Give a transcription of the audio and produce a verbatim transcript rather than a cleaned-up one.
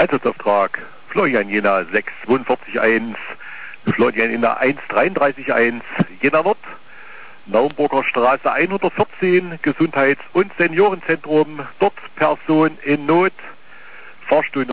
Einsatzauftrag Florian Jena sechs zwei vier eins, Florian Jena eins drei drei eins, Jena Nord, Naumburger Straße hundertvierzehn, Gesundheits- und Seniorenzentrum, dort Person in Not, Fahrstuhl